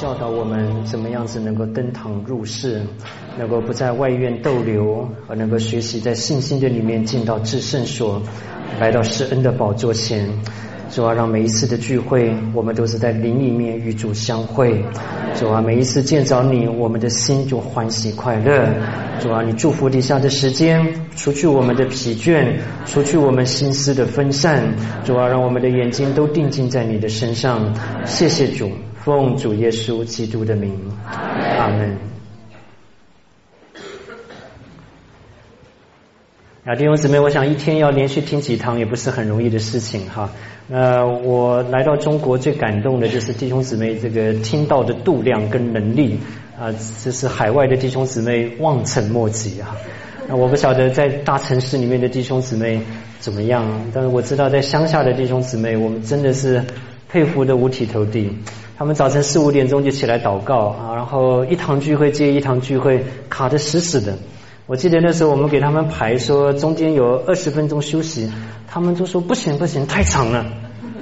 教导我们怎么样子能够登堂入室，能够不在外院逗留，而能够学习在信心的里面进到至圣所，来到施恩的宝座前。主啊，让每一次的聚会我们都是在灵里面与主相会。主啊，每一次见着你，我们的心就欢喜快乐。主啊，你祝福底下的时间，除去我们的疲倦，除去我们心思的分散。主啊，让我们的眼睛都定睛在你的身上。谢谢主，奉主耶稣基督的名，阿们。弟兄姊妹，我想一天要连续听几堂也不是很容易的事情哈。我来到中国最感动的就是弟兄姊妹这个听到的度量跟能力啊，这是海外的弟兄姊妹望尘莫及啊。我不晓得在大城市里面的弟兄姊妹怎么样，但是我知道在乡下的弟兄姊妹，我们真的是佩服的五体投地。他们早晨4、5点钟就起来祷告啊，然后一堂聚会接一堂聚会，卡得死死的。我记得那时候我们给他们排说中间有20分钟休息，他们都说不行不行，太长了。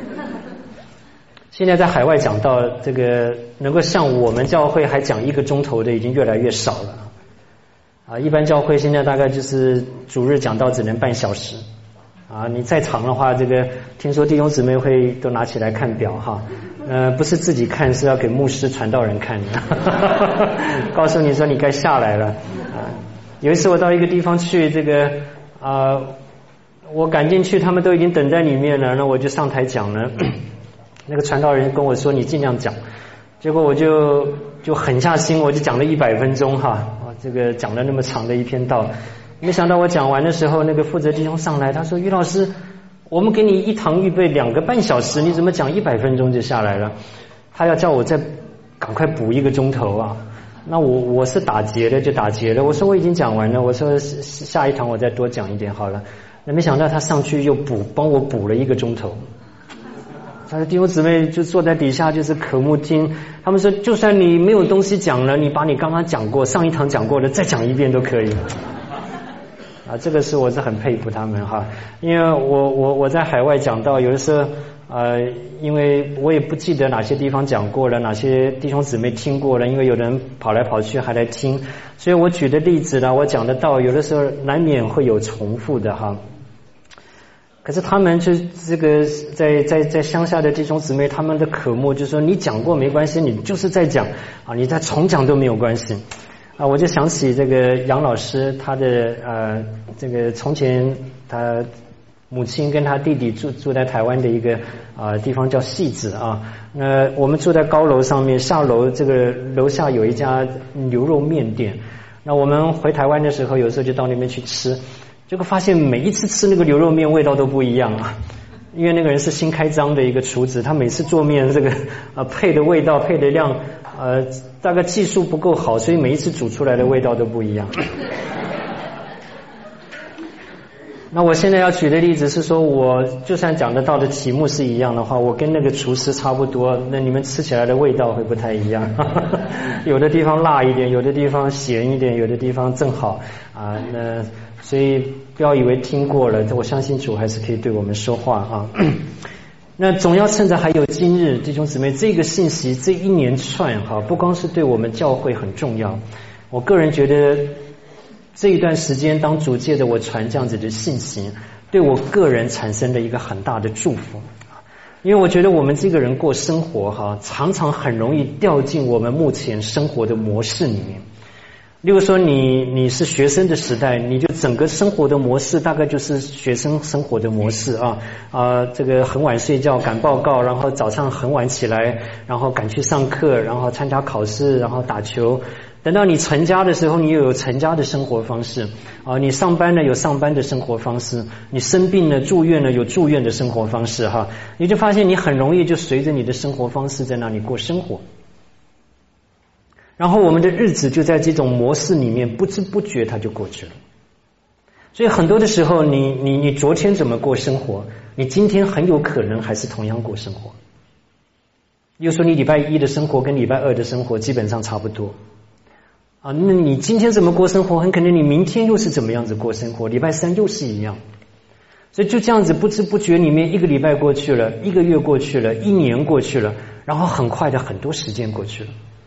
现在在海外讲到这个能够像我们教会还讲1个钟头的已经越来越少了啊，一般教会现在大概就是主日讲道只能半小时啊，你再长的话，这个听说弟兄姊妹会都拿起来看表哈，不是自己看，是要给牧师传道人看的，告诉你说你该下来了啊。有一次我到一个地方去，这个我赶进去，他们都已经等在里面了，那我就上台讲了。那个传道人跟我说你尽量讲，结果我就狠下心，我就讲了100分钟哈，这个讲了那么长的一篇道。没想到我讲完的时候，那个负责弟兄上来，他说于老师，我们给你一堂预备2个半小时，你怎么讲100分钟就下来了？他要叫我再赶快补1个钟头啊。那我是打结的就打结了，我说我已经讲完了，我说下一堂我再多讲一点好了。那没想到他上去又帮我补了1个钟头。他的弟兄姊妹就坐在底下就是渴慕听，他们说就算你没有东西讲了，你把你刚刚讲过上一堂讲过的再讲一遍都可以啊，这个是我是很佩服他们哈，因为我在海外讲到有的时候因为我也不记得哪些地方讲过了，哪些弟兄姊妹听过了，因为有人跑来跑去还来听，所以我举的例子呢，我讲的道有的时候难免会有重复的哈。可是他们就这个在乡下的弟兄姊妹，他们的渴慕就是说你讲过没关系，你就是在讲啊，你再重讲都没有关系啊。我就想起这个杨老师，他的这个从前他母亲跟他弟弟住在台湾的一个地方叫戏子啊。那我们住在高楼上面，下楼这个楼下有一家牛肉面店。那我们回台湾的时候，有时候就到那边去吃，结果发现每一次吃那个牛肉面味道都不一样啊。因为那个人是新开张的一个厨子，他每次做面这个配的味道配的量大概技术不够好，所以每一次煮出来的味道都不一样。那我现在要举的例子是说，我就算讲得到的题目是一样的话，我跟那个厨师差不多，那你们吃起来的味道会不太一样。有的地方辣一点，有的地方咸一点，有的地方正好啊。那所以不要以为听过了，我相信主还是可以对我们说话啊。那总要趁着还有今日，弟兄姊妹，这个信息这一连串哈，不光是对我们教会很重要，我个人觉得这一段时间当主借着我传这样子的信息，对我个人产生了一个很大的祝福。因为我觉得我们这个人过生活哈，常常很容易掉进我们目前生活的模式里面。例如说你是学生的时代，你就整个生活的模式大概就是学生生活的模式这个很晚睡觉赶报告，然后早上很晚起来，然后赶去上课，然后参加考试，然后打球。等到你成家的时候，你又有成家的生活方式你上班呢有上班的生活方式，你生病了住院了有住院的生活方式哈，你就发现你很容易就随着你的生活方式在那里过生活。然后我们的日子就在这种模式里面不知不觉它就过去了。所以很多的时候你昨天怎么过生活，你今天很有可能还是同样过生活。又说你礼拜一的生活跟礼拜二的生活基本上差不多那你今天怎么过生活，很可能你明天又是怎么样子过生活，礼拜三又是一样。所以就这样子不知不觉里面1个礼拜过去了，1个月过去了，1年过去了，然后很快的很多时间过去了。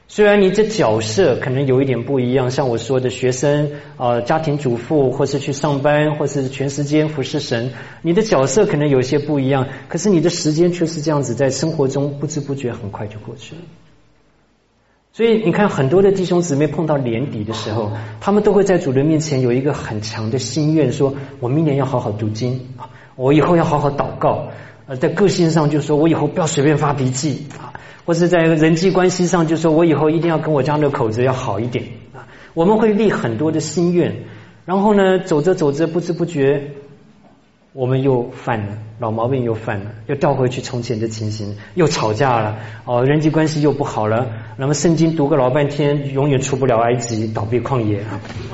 虽然你的角色可能有一点不一样，像我说的学生家庭主妇，或是去上班，或是全时间服侍神，你的角色可能有些不一样，可是你的时间却是这样子在生活中不知不觉很快就过去了。所以你看很多的弟兄姊妹碰到年底的时候，他们都会在主的面前有一个很强的心愿，说我明年要好好读经，我以后要好好祷告，在个性上就说我以后不要随便发脾气或是在人际关系上就说我以后一定要跟我家的口子要好一点我们会立很多的心愿，然后呢走着走着不知不觉我们又犯了，老毛病又犯了，又掉回去从前的情形，又吵架了人际关系又不好了，那么圣经读个老半天永远出不了埃及，倒闭旷野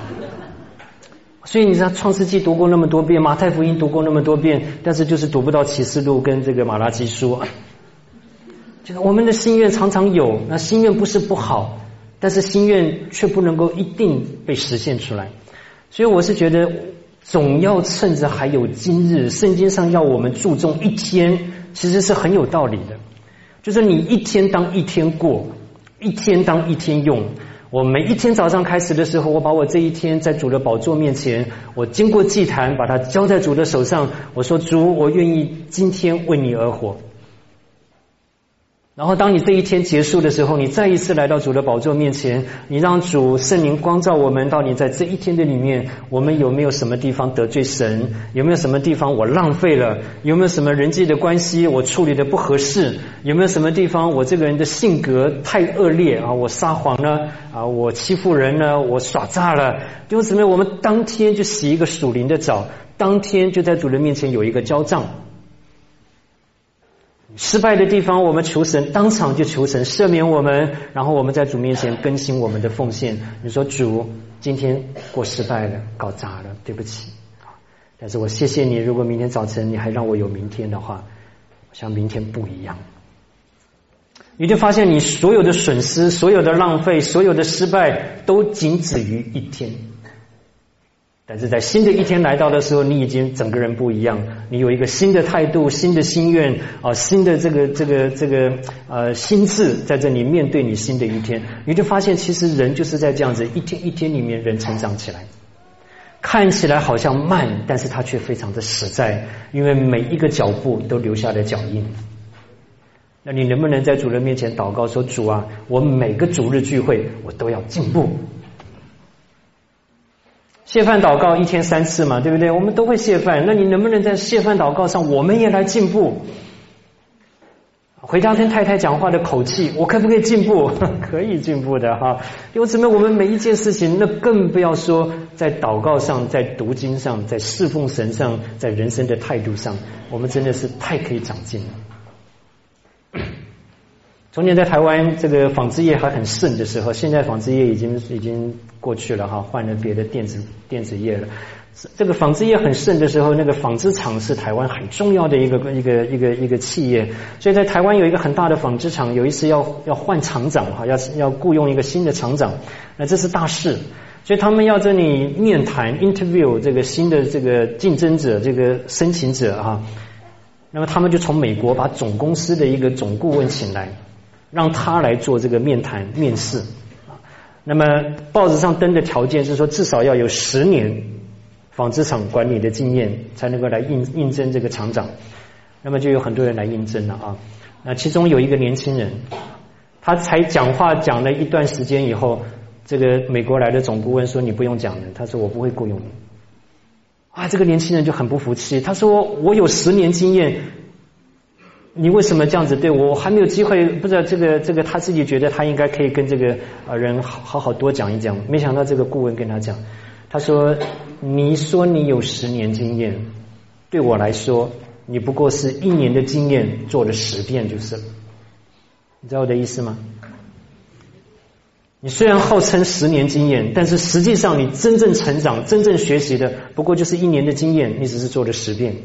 所以你知道创世纪读过那么多遍，马太福音读过那么多遍，但是就是读不到启示录跟这个马拉基书就是我们的心愿常常有，那心愿不是不好，但是心愿却不能够一定被实现出来。所以我是觉得总要趁着还有今日，圣经上要我们注重一天，其实是很有道理的，就是你一天当一天过，一天当一天用。我每一天早上开始的时候，我把我这一天在主的宝座面前，我经过祭坛把它交在主的手上，我说主，我愿意今天为你而活。然后当你这一天结束的时候，你再一次来到主的宝座面前，你让主圣灵光照我们，到底在这一天的里面，我们有没有什么地方得罪神，有没有什么地方我浪费了，有没有什么人际的关系我处理的不合适，有没有什么地方我这个人的性格太恶劣我撒谎了我欺负人了，我耍诈了。弟兄姊妹，我们当天就洗一个属灵的澡，当天就在主的面前有一个交账。失败的地方我们求神，当场就求神赦免我们，然后我们在主面前更新我们的奉献。你说主，今天过失败了，搞砸了，对不起但是我谢谢你，如果明天早晨你还让我有明天的话，我想明天不一样。你就发现你所有的损失，所有的浪费，所有的失败都仅止于一天，但是在新的一天来到的时候，你已经整个人不一样，你有一个新的态度，新的心愿新的这个心智在这里面对你新的一天。你就发现其实人就是在这样子一天一天里面人成长起来，看起来好像慢，但是它却非常的实在，因为每一个脚步都留下了脚印。那你能不能在主人面前祷告说，主啊，我每个主日聚会我都要进步。谢饭祷告一天3次嘛，对不对？我们都会谢饭，那你能不能在谢饭祷告上我们也来进步？回家跟太太讲话的口气，我可不可以进步？可以进步的哈。因为姊妹，我们每一件事情，那更不要说在祷告上，在读经上，在侍奉神上，在人生的态度上，我们真的是太可以长进了。从前在台湾这个纺织业还很盛的时候，现在纺织业已经过去了哈，换了别的电子业了。这个纺织业很盛的时候，那个纺织厂是台湾很重要的一个企业，所以在台湾有一个很大的纺织厂，有一次要换厂长哈，要雇佣一个新的厂长，那这是大事，所以他们要这里面谈 interview 这个新的这个竞争者，这个申请者哈，那么他们就从美国把总公司的一个总顾问请来，让他来做这个面试。那么报纸上登的条件是说，至少要有10年纺织厂管理的经验，才能够来应征这个厂长。那么就有很多人来应征了啊。那其中有一个年轻人，他才讲话讲了一段时间以后，这个美国来的总顾问说你不用讲了，他说我不会雇佣你。这个年轻人就很不服气，他说我有10年经验，你为什么这样子对我？我还没有机会，不知道这个他自己觉得他应该可以跟这个人好好多讲一讲，没想到这个顾问跟他讲，他说你说你有10年经验，对我来说你不过是1年的经验做了10遍就是了。你知道我的意思吗？你虽然号称10年经验，但是实际上你真正成长真正学习的不过就是1年的经验，你只是做了10遍。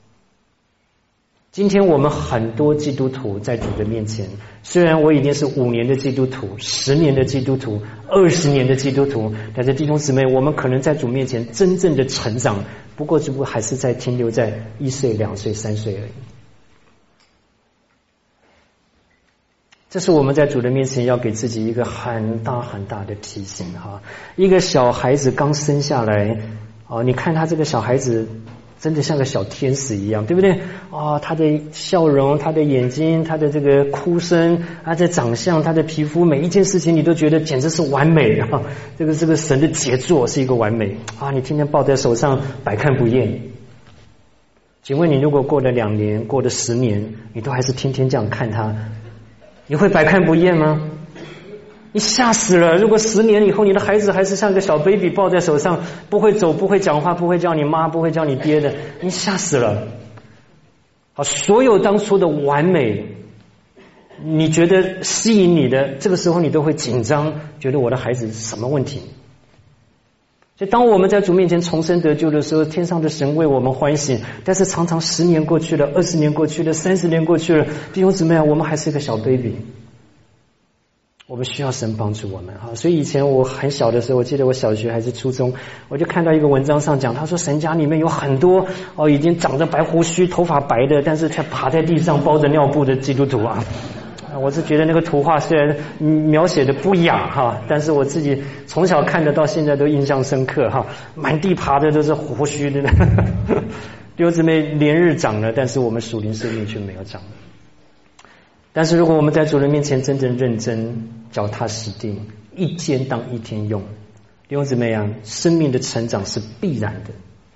今天我们很多基督徒在主的面前，虽然我已经是5年的基督徒10年的基督徒20年的基督徒，但是弟兄姊妹，我们可能在主面前真正的成长不过只不过还是在停留在1岁2岁3岁而已。 这是我们在主的面前要给自己一个很大很大的提醒哈。一个小孩子刚生下来，你看他这个小孩子真的像个小天使一样，对不对？他的笑容，他的眼睛，他的这个哭声，他的长相，他的皮肤，每一件事情你都觉得简直是完美啊！这个神的杰作是一个完美啊！你天天抱在手上，百看不厌。请问你如果过了2年，过了10年，你都还是天天这样看他，你会百看不厌吗？你吓死了！如果10年以后你的孩子还是像个小 baby 抱在手上，不会走，不会讲话，不会叫你妈，不会叫你爹的，你吓死了。好，所有当初的完美，你觉得吸引你的，这个时候你都会紧张，觉得我的孩子什么问题？所以当我们在主面前重生得救的时候，天上的神为我们欢喜，但是常常10年过去了，20年过去了，30年过去了，弟兄姊妹啊，我们还是一个小 baby， 我们需要神帮助我们哈。所以以前我很小的时候，我记得我小学还是初中，我就看到一个文章上讲，他说神家里面有很多已经长着白胡须、头发白的，但是却趴在地上包着尿布的基督徒啊。我是觉得那个图画虽然描写的不雅哈，但是我自己从小看的到现在都印象深刻哈，满地爬的都是胡须的，弟兄姊妹连日长了，但是我们属灵生命却没有长。但是如果我们在主人面前真正认真、脚踏实地，一天当一天用，弟兄姊妹啊，生命的成长是必然的，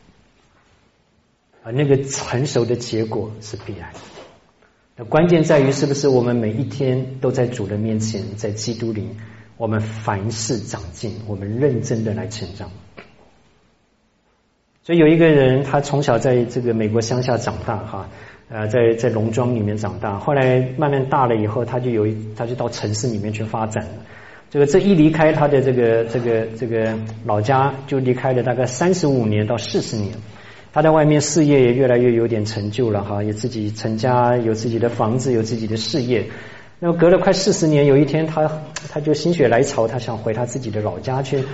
而那个成熟的结果是必然的。那关键在于是不是我们每一天都在主的面前，在基督里，我们凡事长进，我们认真的来成长。所以有一个人，他从小在这个美国乡下长大哈，在农庄里面长大，后来慢慢大了以后，他就到城市里面去发展了。这一离开他的这个老家，就离开了大概35年到40年。他在外面事业也越来越有点成就了哈，也自己成家，有自己的房子，有自己的事业。那么隔了快40年，有一天他就心血来潮，他想回他自己的老家去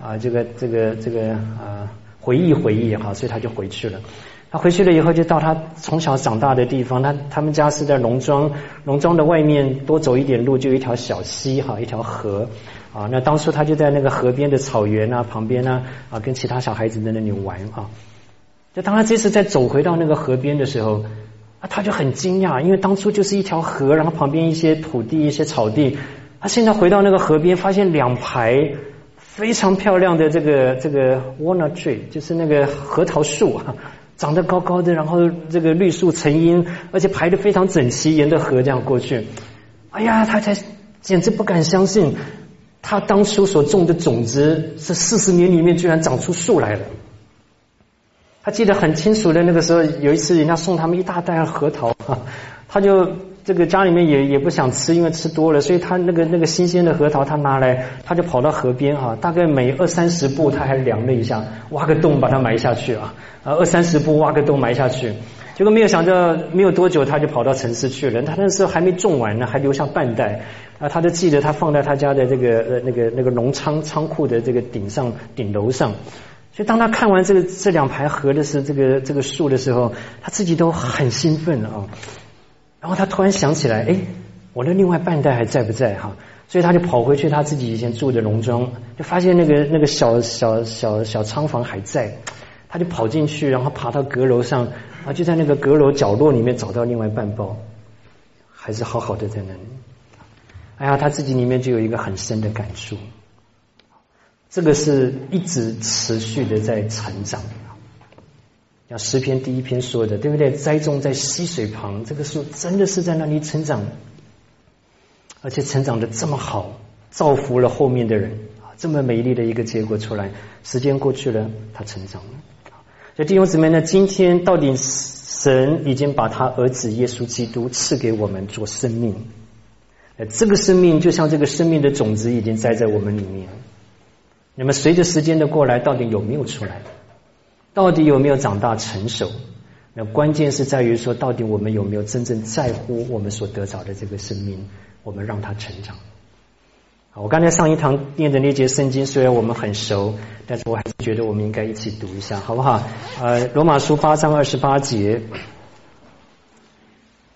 回忆哈，所以他就回去了。他回去了以后，就到他从小长大的地方，他们家是在农庄的外面多走一点路就有一条小溪哈，一条河啊。那当初他就在那个河边的草原旁边跟其他小孩子在那里玩啊。就当他这次再走回到那个河边的时候，他就很惊讶，因为当初就是一条河，然后旁边一些土地、一些草地，他现在回到那个河边，发现2排非常漂亮的这个 walnut tree， 就是那个核桃树啊，长得高高的，然后这个绿树成荫，而且排得非常整齐，沿着河这样过去。哎呀，他才简直不敢相信，他当初所种的种子，这40年里面居然长出树来了。他记得很清楚的，那个时候有一次人家送他们一大袋核桃，他就这个家里面也不想吃，因为吃多了，所以他那个新鲜的核桃他拿来，他就跑到河边大概每20-30步他还量了一下，挖个洞把它埋下去20-30步挖个洞埋下去。结果没有想到没有多久他就跑到城市去了，他那时候还没种完呢，还留下半袋他就记得他放在他家的这个那个农仓库的这个顶楼上。所以当他看完这2排河的这个树的时候，他自己都很兴奋了然后他突然想起来，我的另外半袋还在不在所以他就跑回去他自己以前住的农庄，就发现那个小仓房还在，他就跑进去，然后爬到阁楼上，就在那个阁楼角落里面找到另外半包，还是好好的在那里。哎呀，他自己里面就有一个很深的感触。这个是一直持续的在成长，像诗篇第1篇说的，对不对？栽种在溪水旁，这个树真的是在那里成长，而且成长的这么好，造福了后面的人这么美丽的一个结果出来。时间过去了，它成长了。所以弟兄姊妹呢，今天到底神已经把他儿子耶稣基督赐给我们做生命，这个生命就像这个生命的种子已经栽在我们里面。那么随着时间的过来，到底有没有出来？到底有没有长大成熟？那关键是在于说，到底我们有没有真正在乎我们所得着的这个生命，我们让它成长。我刚才上一堂念的那节圣经，虽然我们很熟，但是我还是觉得我们应该一起读一下，好不好？罗马书8章28节，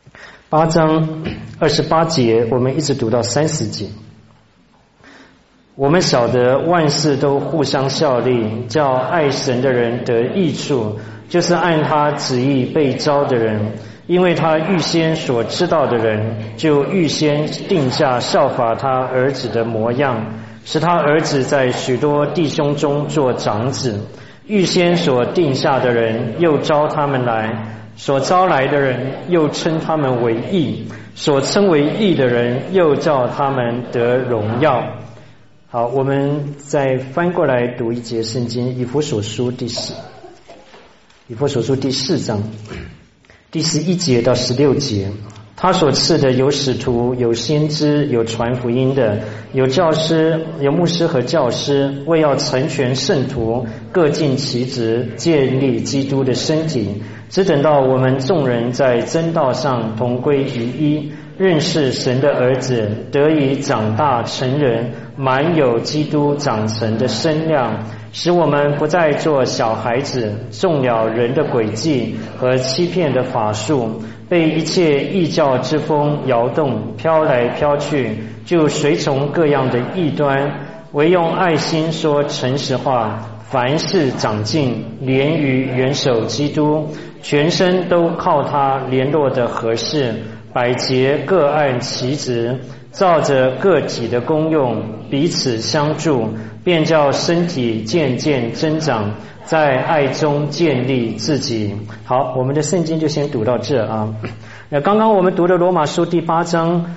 8章28节，我们一直读到30节。我们晓得万事都互相效力，叫爱神的人得益处，就是按他旨意被召的人。因为他预先所知道的人，就预先定下效法他儿子的模样，使他儿子在许多弟兄中做长子。预先所定下的人，又召他们来；所招来的人，又称他们为义；所称为义的人，又叫他们得荣耀。好，我们再翻过来读一节圣经，以弗所书第4章第11节到16节。他所赐的有使徒，有先知，有传福音的，有教师，有牧师和教师，为要成全圣徒，各尽其职，建立基督的身体，只等到我们众人在真道上同归于一，认识神的儿子，得以长大成人，满有基督长成的身量，使我们不再做小孩子，中了人的诡计和欺骗的法术，被一切异教之风摇动，飘来飘去，就随从各样的异端，唯用爱心说诚实话，凡事长进，连于元首基督，全身都靠他联络的合适，百节各按其职，照着个体的功用彼此相助，便叫身体渐渐增长，在爱中建立自己。好，我们的圣经就先读到这啊。那刚刚我们读的罗马书第8章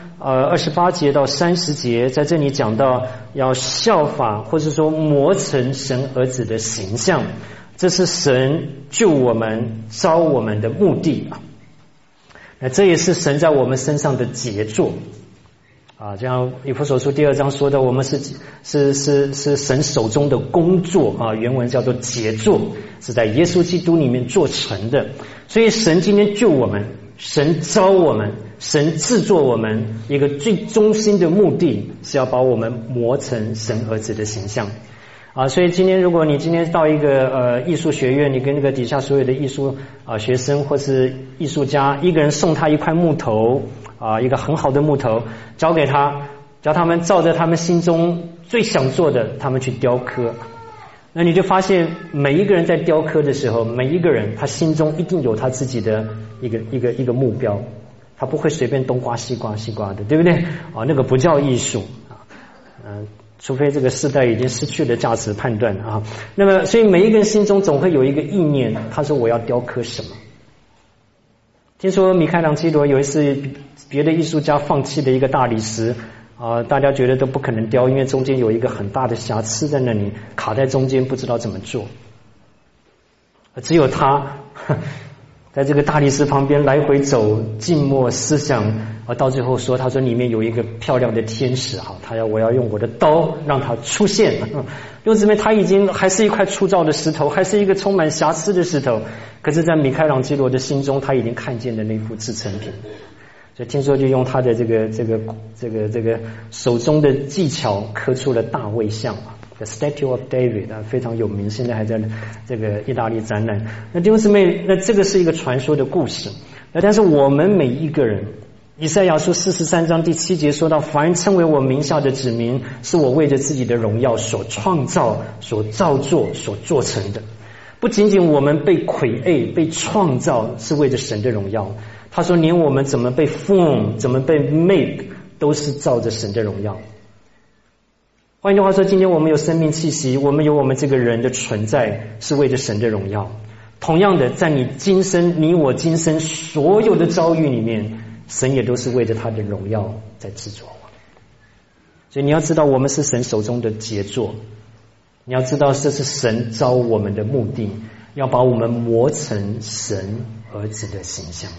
28节到30节，在这里讲到要效法或者说磨成神儿子的形象，这是神救我们召我们的目的啊。那这也是神在我们身上的杰作啊，就像以弗所书第2章说的，我们是神手中的工作啊，原文叫做杰作，是在耶稣基督里面做成的。所以神今天救我们，神召我们，神制作我们，一个最中心的目的是要把我们磨成神儿子的形象啊。所以今天如果你今天到一个艺术学院，你跟那个底下所有的艺术学生或是艺术家，一个人送他一块木头一个很好的木头交给他，叫他们照着他们心中最想做的他们去雕刻。那你就发现每一个人在雕刻的时候，每一个人他心中一定有他自己的一个目标，他不会随便东刮西刮的，对不对那个不叫艺术除非这个时代已经失去了价值判断啊。那么所以每一个人心中总会有一个意念，他说我要雕刻什么。听说米开朗基罗有一次别的艺术家放弃了一个大理石大家觉得都不可能雕，因为中间有一个很大的瑕疵在那里卡在中间，不知道怎么做。只有他在这个大理石旁边来回走，静默思想到最后说，他说里面有一个漂亮的天使我要用我的刀让它出现。因为他已经还是一块粗糙的石头，还是一个充满瑕疵的石头，可是在米开朗基罗的心中，他已经看见了那幅制成品。所以听说就用他的这个手中的技巧刻出了大卫像The Statue of David 非常有名，现在还在这个意大利展览。那弟兄姊妹，那这个是一个传说的故事。但是我们每一个人，以赛亚书43章第7节说到，凡称为我名下的子民，是我为着自己的荣耀所创造、所造作、所做成的。不仅仅我们被create被创造是为着神的荣耀，他说连我们怎么被 form 怎么被 make 都是照着神的荣耀。换句话说，今天我们有生命气息，我们有我们这个人的存在是为着神的荣耀。同样的，在你我今生所有的遭遇里面，神也都是为着他的荣耀在制作我。所以你要知道，我们是神手中的杰作，你要知道这是神召我们的目的，要把我们磨成神儿子的形象。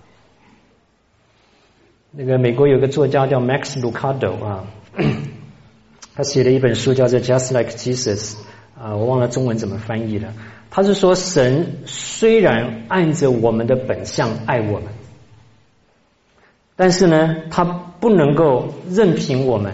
那个美国有个作家叫 Max Lucado 他写了一本书叫做 Just Like Jesus 我忘了中文怎么翻译了。他是说，神虽然按着我们的本相爱我们，但是呢，他不能够任凭我们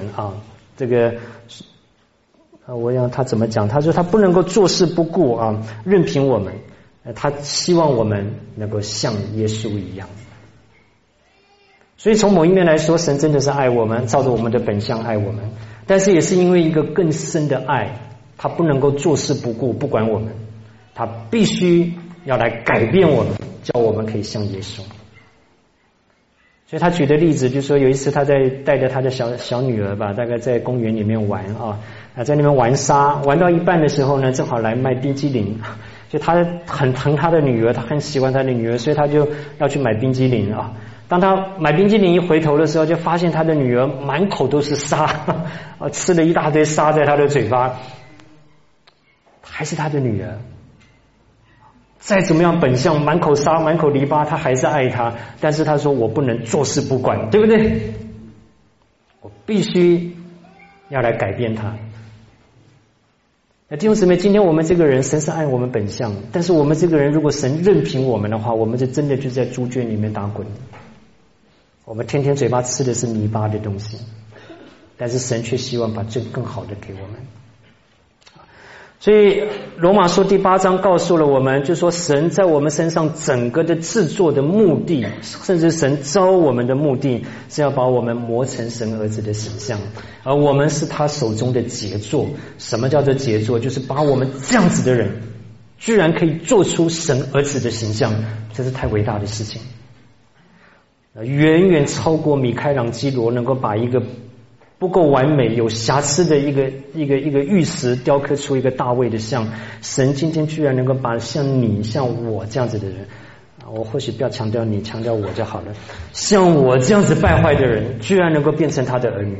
我要他怎么讲？他说他不能够坐视不顾任凭我们，他希望我们能够像耶稣一样。 所以从某一面来说，神真的是爱我们，照着我们的本相爱我们，但是也是因为一个更深的爱，他不能够坐视不顾不管我们，他必须要来改变我们，叫我们可以像耶稣。所以他举的例子就是说，有一次他在带着他的小女儿吧，大概在公园里面玩在那边玩沙，玩到一半的时候呢，正好来卖冰激凌，就他很疼他的女儿，他很喜欢他的女儿，所以他就要去买冰激凌啊。当他买冰激凌一回头的时候，就发现他的女儿满口都是沙吃了一大堆沙在他的嘴巴。还是他的女儿，再怎么样本相满口沙满口篱笆，他还是爱他，但是他说我不能坐视不管，对不对？我必须要来改变他。那弟兄姊妹，今天我们这个人，神是爱我们本相，但是我们这个人如果神任凭我们的话，我们就真的就在猪圈里面打滚，我们天天嘴巴吃的是泥巴的东西，但是神却希望把这更好的给我们。所以罗马书第8章告诉了我们，就说神在我们身上整个的制作的目的，甚至神召我们的目的是要把我们磨成神儿子的形象，而我们是他手中的杰作。什么叫做杰作？就是把我们这样子的人居然可以做出神儿子的形象，这是太伟大的事情，远远超过米开朗基罗能够把一个不够完美有瑕疵的一个玉石雕刻出一个大卫的像。神今天居然能够把像你像我这样子的人，我或许不要强调你，强调我就好了，像我这样子败坏的人居然能够变成他的儿女，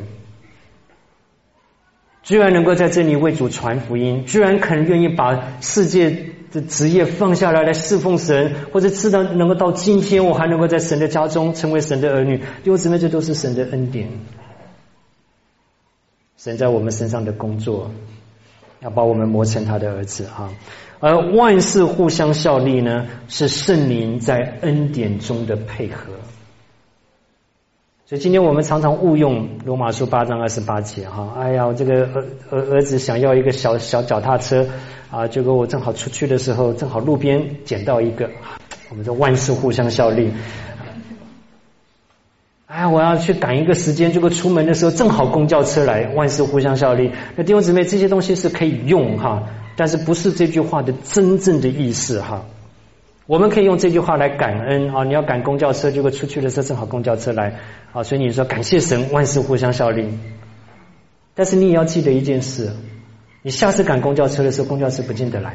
居然能够在这里为主传福音，居然肯愿意把世界的职业放下来侍奉神，或者知道能够到今天我还能够在神的家中成为神的儿女，弟兄姊妹，这都是神的恩典，神在我们身上的工作，要把我们磨成他的儿子而万事互相效力呢，是圣灵在恩典中的配合。所以今天我们常常误用罗马书8章28节哎呀，这个儿子想要一个小脚踏车结果我正好出去的时候，正好路边捡到一个，我们说万事互相效力。我要去赶一个时间，结果出门的时候正好公交车来，万事互相效力。那弟兄姊妹，这些东西是可以用但是不是这句话的真正的意思我们可以用这句话来感恩你要赶公交车，结果出去的时候正好公交车来所以你说感谢神，万事互相效力。但是你也要记得一件事，你下次赶公交车的时候，公交车不见得来，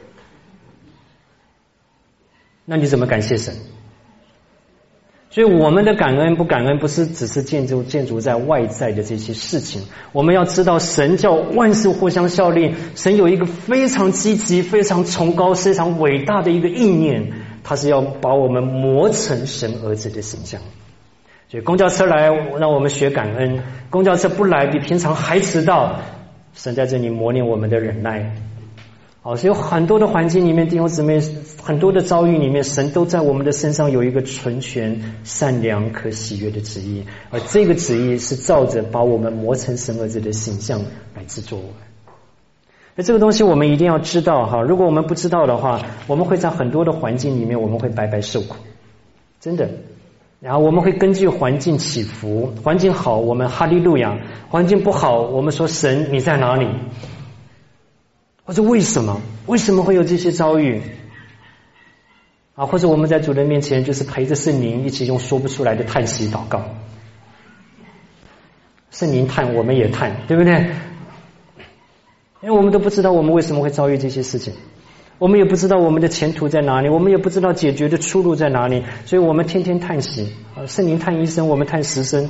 那你怎么感谢神？所以我们的感恩不感恩，不是只是建筑在外在的这些事情，我们要知道神叫万事互相效力，神有一个非常积极非常崇高非常伟大的一个意念，他是要把我们磨成神儿子的形象。所以公交车来让我们学感恩，公交车不来比平常还迟到，神在这里磨练我们的忍耐。所以有很多的环境里面，弟兄姊妹，很多的遭遇里面，神都在我们的身上有一个纯全善良可喜悦的旨意，而这个旨意是照着把我们磨成神儿子的形象来制作我们。那这个东西我们一定要知道如果我们不知道的话，我们会在很多的环境里面我们会白白受苦，真的。然后我们会根据环境起伏，环境好我们哈利路亚，环境不好我们说神你在哪里，或者为什么会有这些遭遇或者我们在主人面前就是陪着圣灵一起用说不出来的叹息祷告，圣灵叹我们也叹，对不对？因为我们都不知道我们为什么会遭遇这些事情，我们也不知道我们的前途在哪里，我们也不知道解决的出路在哪里，所以我们天天叹息圣灵叹1声，我们叹10声。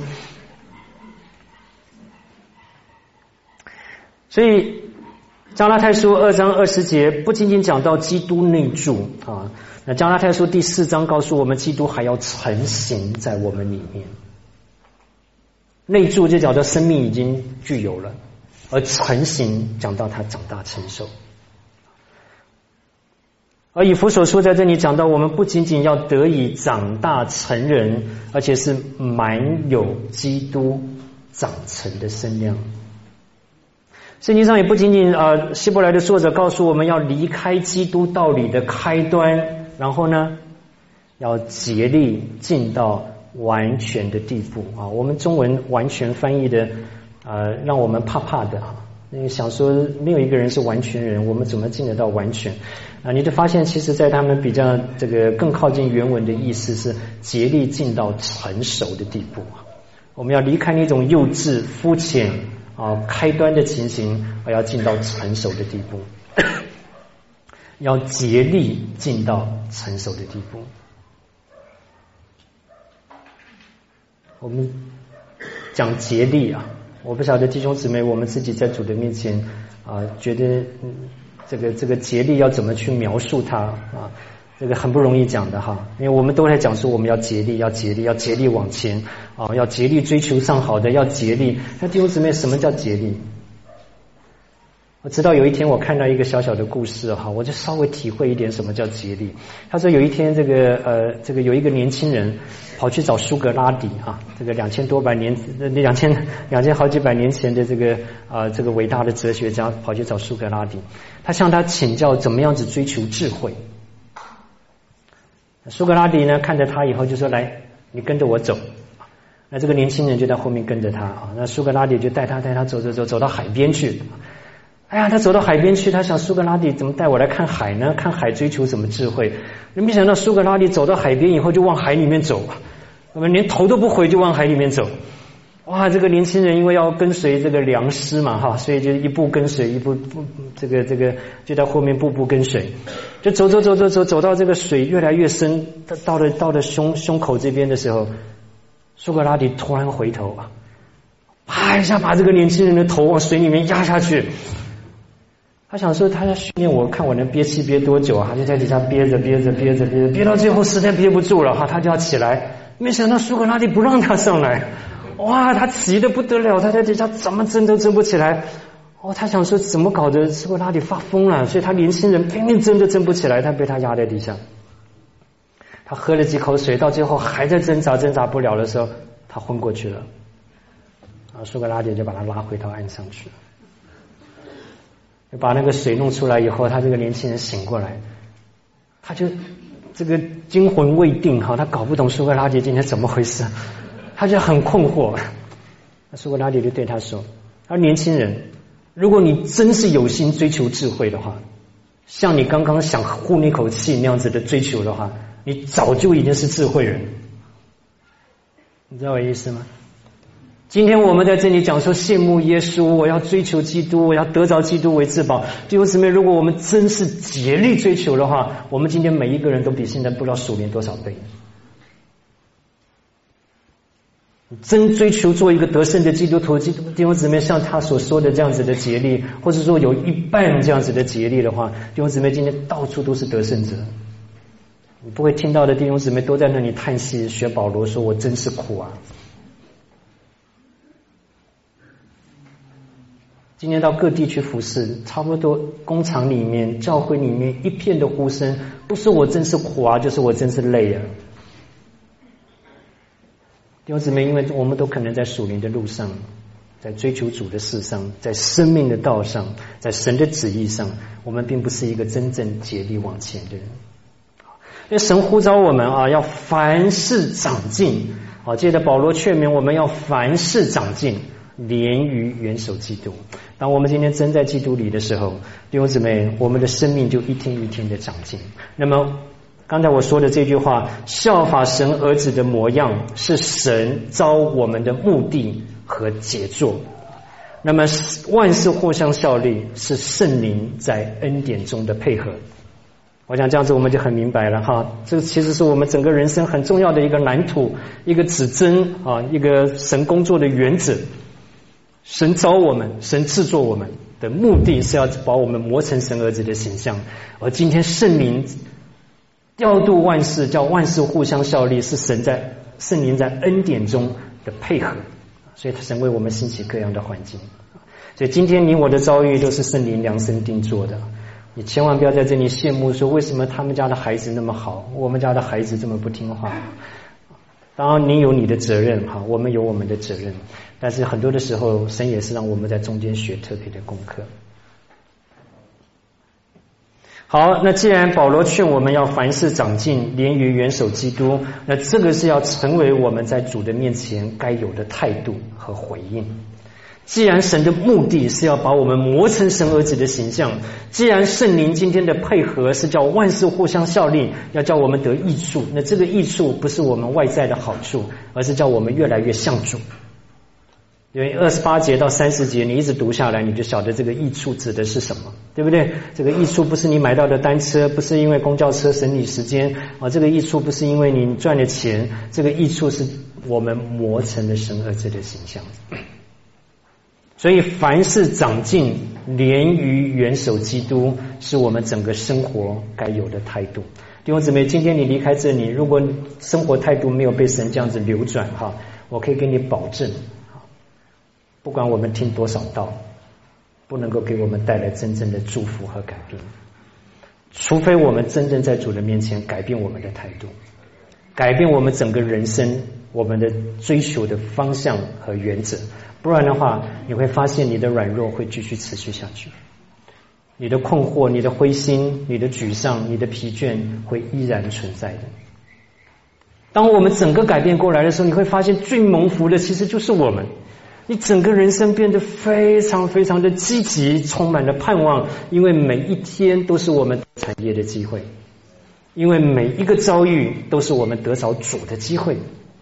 所以加拉太书2章20节不仅仅讲到基督内住那加拉太书第4章告诉我们，基督还要成形在我们里面。内住就讲到生命已经具有了，而成形讲到他长大成熟。而以弗所书在这里讲到，我们不仅仅要得以长大成人，而且是满有基督长成的身量。圣经上也不仅仅希伯来的作者告诉我们要离开基督道理的开端，然后呢要竭力进到完全的地步啊。我们中文完全翻译的让我们怕怕的啊。那个想说没有一个人是完全人，我们怎么进得到完全啊？你就发现其实在他们比较这个更靠近原文的意思是竭力进到成熟的地步啊。我们要离开那种幼稚肤浅开端的情形，而要进到成熟的地步，要竭力进到成熟的地步。我们讲竭力啊，我不晓得弟兄姊妹，我们自己在主的面前觉得这个竭力要怎么去描述它啊？这个很不容易讲的哈，因为我们都在讲说我们要竭力，要竭力，要竭力往前要竭力追求上好的，要竭力。那弟兄姊妹，什么叫竭力？我知道有一天我看到一个小小的故事哈，我就稍微体会一点什么叫竭力。他说有一天这个有一个年轻人跑去找苏格拉底啊，这个2000好几百年前的这个伟大的哲学家跑去找苏格拉底，他向他请教怎么样子追求智慧。苏格拉底呢看着他以后就说：“来，你跟着我走。”那这个年轻人就在后面跟着他啊。那苏格拉底就带他走到海边去。哎呀，他走到海边去，他想苏格拉底怎么带我来看海呢？看海追求什么智慧？没想到苏格拉底走到海边以后就往海里面走，我们连头都不回就往海里面走。哇，这个年轻人因为要跟随这个良师嘛哈，所以就一步跟随一步，这个就在后面步步跟随，就走到这个水越来越深，到了胸口这边的时候，苏格拉底突然回头啪一下把这个年轻人的头往水里面压下去。他想说他要训练我，看我能憋气憋多久啊，就在底下憋到最后实在憋不住了他就要起来，没想到苏格拉底不让他上来。哇，他急得不得了，他在底下怎么挣都挣不起来。他想说怎么搞的，苏格拉底发疯了，所以他年轻人拼命挣都挣不起来，他被他压在底下。他喝了几口水，到最后还在挣扎不了的时候，他昏过去了。苏格拉底就把他拉回到岸上去了，就把那个水弄出来以后，他这个年轻人醒过来，他就这个惊魂未定他搞不懂苏格拉底今天怎么回事，他就很困惑。那苏格拉底就对他说：“年轻人，如果你真是有心追求智慧的话，像你刚刚想呼那口气那样子的追求的话，你早就已经是智慧人。”你知道我意思吗？今天我们在这里讲说羡慕耶稣，我要追求基督，我要得着基督为至宝。弟兄姊妹，如果我们真是竭力追求的话，我们今天每一个人都比现在不知道属灵多少倍。真追求做一个得胜的基督徒，弟兄姊妹像他所说的这样子的竭力，或者说有一半这样子的竭力的话，弟兄姊妹今天到处都是得胜者。你不会听到的弟兄姊妹都在那里叹息，学保罗说：“我真是苦啊！”今天到各地去服侍，差不多工厂里面、教会里面一片的呼声，不是我真是苦啊，就是我真是累啊。弟兄姊妹，因为我们都可能在属灵的路上，在追求主的事上，在生命的道上，在神的旨意上，我们并不是一个真正竭力往前的人。因为神呼召我们要凡事长进接着保罗劝勉我们要凡事长进，连于元首基督。当我们今天真在基督里的时候，弟兄姊妹，我们的生命就一天一天的长进。那么刚才我说的这句话，效法神儿子的模样，是神召我们的目的和杰作。那么万事互相效力，是圣灵在恩典中的配合。我想这样子我们就很明白了这其实是我们整个人生很重要的一个蓝图，一个指针一个神工作的原则。神召我们，神制作我们的目的是要把我们磨成神儿子的形象。而今天圣灵调度万事，叫万事互相效力，是圣灵在恩典中的配合。所以神为我们兴起各样的环境。所以今天你我的遭遇都是圣灵量身定做的。你千万不要在这里羡慕说为什么他们家的孩子那么好，我们家的孩子这么不听话。当然你有你的责任我们有我们的责任，但是很多的时候神也是让我们在中间学特别的功课。 好，那既然保罗劝我们要凡事长进，连于元首基督，那这个是要成为我们在主的面前该有的态度和回应。既然神的目的是要把我们磨成神儿子的形象，既然圣灵今天的配合是叫万事互相效力，要叫我们得益处，那这个益处不是我们外在的好处，而是叫我们越来越像主。因为28节到30节你一直读下来，你就晓得这个益处指的是什么，对不对？这个益处不是你买到的单车，不是因为公交车省你时间啊，这个益处不是因为你赚了钱，这个益处是我们磨成了神儿子的形象。所以凡事长进，连于元首基督，是我们整个生活该有的态度。弟兄姊妹，今天你离开这里，如果生活态度没有被神这样子流转哈，我可以给你保证，不管我们听多少道，不能够给我们带来真正的祝福和改变，除非我们真正在主的面前改变我们的态度，改变我们整个人生，我们的追求的方向和原则。不然的话，你会发现你的软弱会继续持续下去，你的困惑、你的灰心、你的沮丧、你的疲倦会依然存在的。当我们整个改变过来的时候，你会发现最蒙福的其实就是我们。你整个人生变得非常非常的积极，充满了盼望，因为每一天都是我们产业的机会，因为每一个遭遇都是我们得着主的机会，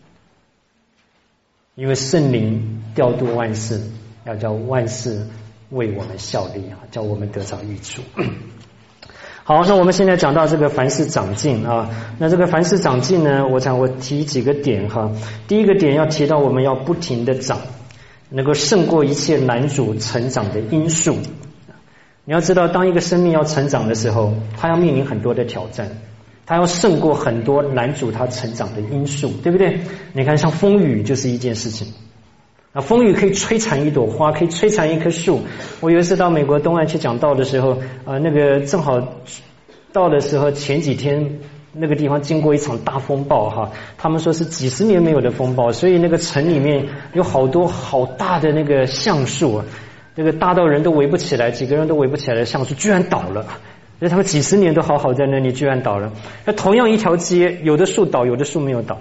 因为圣灵调度万事，要叫万事为我们效力啊，叫我们得着益处。好，那我们现在讲到这个凡事长进啊，那这个凡事长进呢，我提几个点哈。第一个点要提到我们要不停的长，能够胜过一切拦阻成长的因素。你要知道，当一个生命要成长的时候，它要面临很多的挑战，它要胜过很多拦阻它成长的因素，对不对？你看，像风雨就是一件事情啊，风雨可以摧残一朵花，可以摧残一棵树。我有一次到美国东岸去讲道的时候，那个正好到的时候，前几天那个地方经过一场大风暴哈，他们说是几十年没有的风暴，所以那个城里面有好多好大的那个橡树，这个大到人都围不起来，几个人都围不起来的橡树居然倒了。所以他们几十年都好好在那里，居然倒了。那同样一条街，有的树倒，有的树没有倒。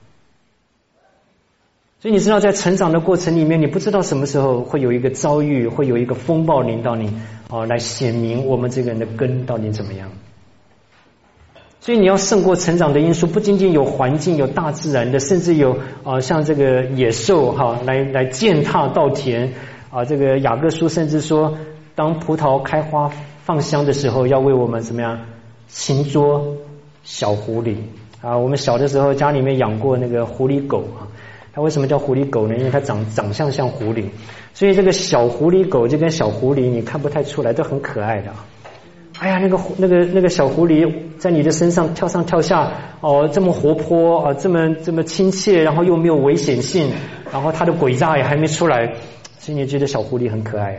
所以你知道，在成长的过程里面，你不知道什么时候会有一个遭遇，会有一个风暴临到你，来显明我们这个人的根到底怎么样。所以你要胜过成长的因素，不仅仅有环境，有大自然的，甚至有像这个野兽哈，来践踏稻田啊。这个雅各书甚至说，当葡萄开花放香的时候，要为我们怎么样擒捉小狐狸啊。我们小的时候家里面养过那个狐狸狗啊。它为什么叫狐狸狗呢？因为它长相像狐狸，所以这个小狐狸狗就跟小狐狸你看不太出来，都很可爱的。哎呀，那个小狐狸在你的身上跳上跳下，这么活泼这么亲切，然后又没有危险性，然后它的诡诈也还没出来，所以你觉得小狐狸很可爱。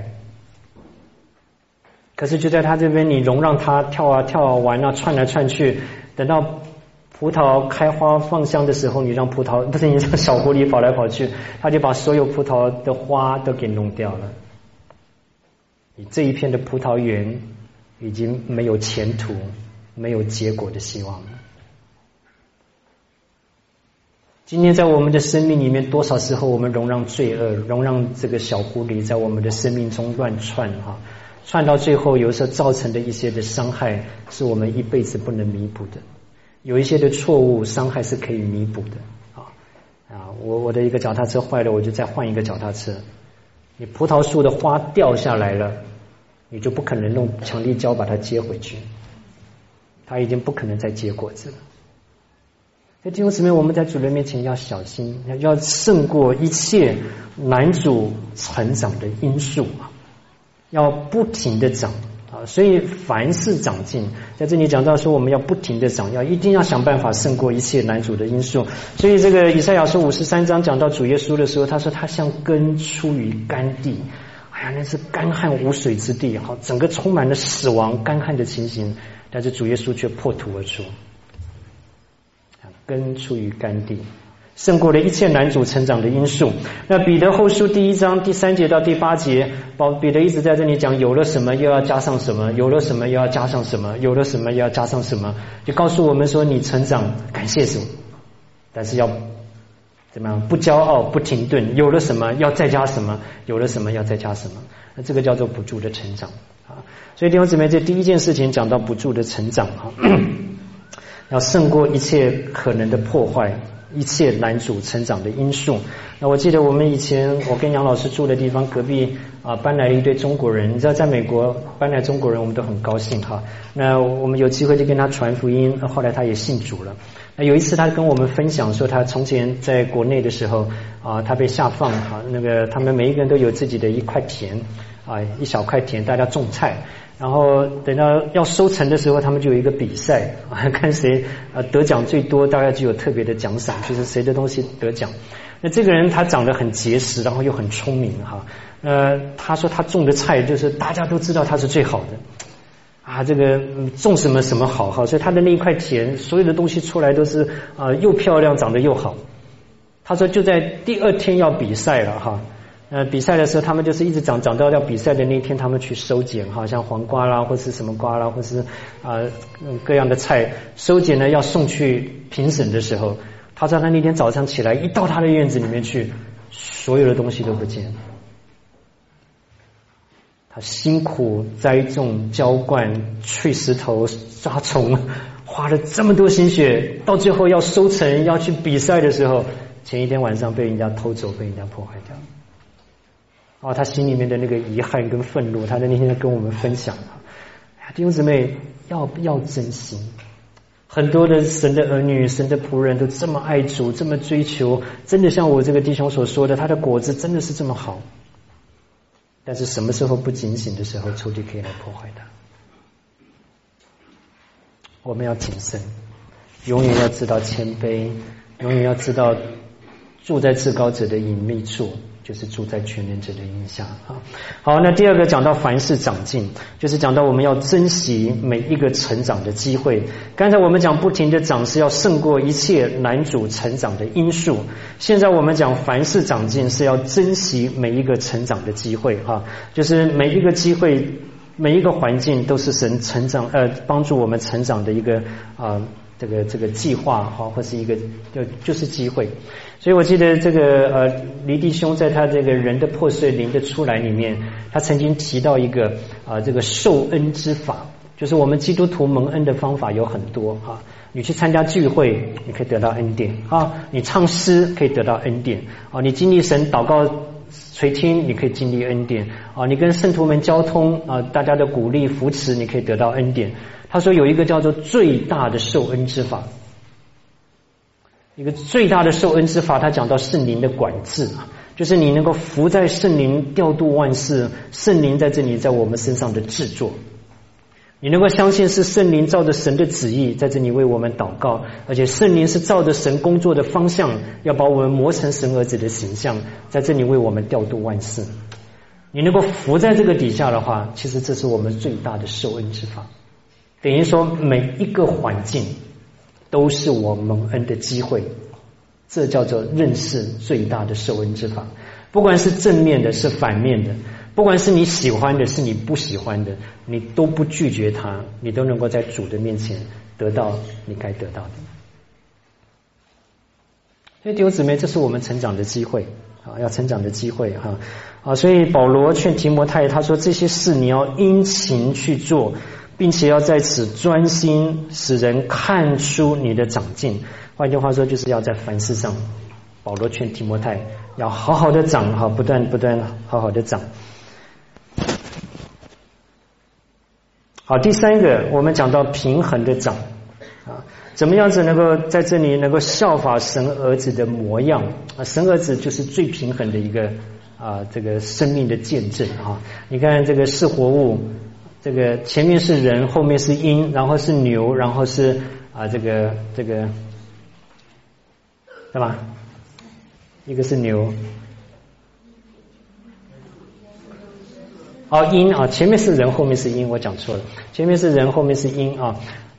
可是就在它这边，你容让它跳啊跳啊玩啊窜来窜去，等到葡萄开花放香的时候，你让小狐狸跑来跑去，它就把所有葡萄的花都给弄掉了。你这一片的葡萄园已经没有前途，没有结果的希望了。今天在我们的生命里面，多少时候我们容让罪恶，容让这个小狐狸在我们的生命中乱窜窜到最后，有时候造成的一些的伤害，是我们一辈子不能弥补的。有一些的错误伤害是可以弥补的我的一个脚踏车坏了，我就再换一个脚踏车。你葡萄树的花掉下来了，你就不可能用强力胶把它接回去，它已经不可能再结果子了。所以弟兄姊妹，我们在主人面前要小心，要胜过一切拦阻成长的因素要不停的长所以凡事长进，在这里讲到说我们要不停的长，一定要想办法胜过一切拦阻的因素。所以这个以赛亚书53章讲到主耶稣的时候，他说他像根出于干地，那是干旱无水之地整个充满了死亡干旱的情形，但是主耶稣却破土而出，根出于干地。 胜过了一切男主成长的因素。那彼得后书第1章第3节到第8节，彼得一直在这里讲，有了什么又要加上什么，有了什么又要加上什么，有了什么又要加上什么，就告诉我们说，你成长感谢主，但是要怎么样？不骄傲，不停顿，有了什么要再加什么，有了什么要再加什么，那这个叫做不住的成长啊。所以弟兄姊妹，这第一件事情讲到不住的成长啊，要胜过一切可能的破坏，一切男主成长的因素。那我记得我们以前我跟杨老师住的地方隔壁搬来了一堆中国人，你知道在美国搬来中国人我们都很高兴哈。那我们有机会就跟他传福音，后来他也信主了。那有一次他跟我们分享说，他从前在国内的时候他被下放那个他们每一个人都有自己的一块田一小块田，大家种菜，然后等到要收成的时候，他们就有一个比赛看谁得奖最多，大概就有特别的奖赏，就是谁的东西得奖。那这个人他长得很结实，然后又很聪明他说他种的菜就是大家都知道他是最好的这个种什么什么好所以他的那一块田所有的东西出来都是又漂亮长得又好。他说就在第2天要比赛了比赛的时候他们就是一直长到要比赛的那一天，他们去收捡像黄瓜啦或是什么瓜啦或是各样的菜，收捡呢要送去评审的时候，他说他那天早上起来一到他的院子里面去，所有的东西都不见了。他辛苦栽种浇灌去石头杀虫，花了这么多心血，到最后要收成要去比赛的时候，前一天晚上被人家偷走，被人家破坏掉。他心里面的那个遗憾跟愤怒，他在那天跟我们分享弟兄姊妹要珍惜。很多的神的儿女神的仆人都这么爱主，这么追求，真的像我这个弟兄所说的，他的果子真的是这么好，但是什么时候不警醒的时候，仇敌可以来破坏它。我们要谨慎，永远要知道谦卑，永远要知道住在至高者的隐秘处，就是住在全能者的荫下好，那第2个讲到凡事长进，就是讲到我们要珍惜每一个成长的机会。刚才我们讲不停的长是要胜过一切男主成长的因素，现在我们讲凡事长进是要珍惜每一个成长的机会就是每一个机会每一个环境都是神成长帮助我们成长的一个这个计划或是一个就是机会。所以我记得这个黎弟兄在他这个人的破碎灵的出来里面，他曾经提到一个这个受恩之法，就是我们基督徒蒙恩的方法有很多你去参加聚会你可以得到恩典你唱诗可以得到恩典你经历神祷告垂听你可以经历恩典你跟圣徒们交通大家的鼓励扶持你可以得到恩典。他说有一个叫做最大的受恩之法，一个最大的受恩之法，他讲到圣灵的管制就是你能够服在圣灵调度万事，圣灵在这里在我们身上的制作，你能够相信是圣灵照着神的旨意在这里为我们祷告，而且圣灵是照着神工作的方向要把我们磨成神儿子的形象，在这里为我们调度万事。你能够服在这个底下的话，其实这是我们最大的受恩之法，等于说每一个环境都是我蒙恩的机会，这叫做认识最大的受恩之法。不管是正面的是反面的，不管是你喜欢的是你不喜欢的，你都不拒绝它，你都能够在主的面前得到你该得到的。所以弟兄姊妹，这是我们成长的机会要成长的机会所以保罗劝提摩太，他说这些事你要殷勤去做，并且要在此专心，使人看出你的长进。换句话说，就是要在凡事上，保罗劝提摩太要好好的长不断好好的长。好，第3个我们讲到平衡的长怎么样子能够在这里能够效法神儿子的模样神儿子就是最平衡的一个这个生命的见证你看这个是活物，这个前面是人，后面是鹰，然后是牛，然后是这个对吧？一个是牛鹰前面是人，后面是鹰，我讲错了，前面是人，后面是鹰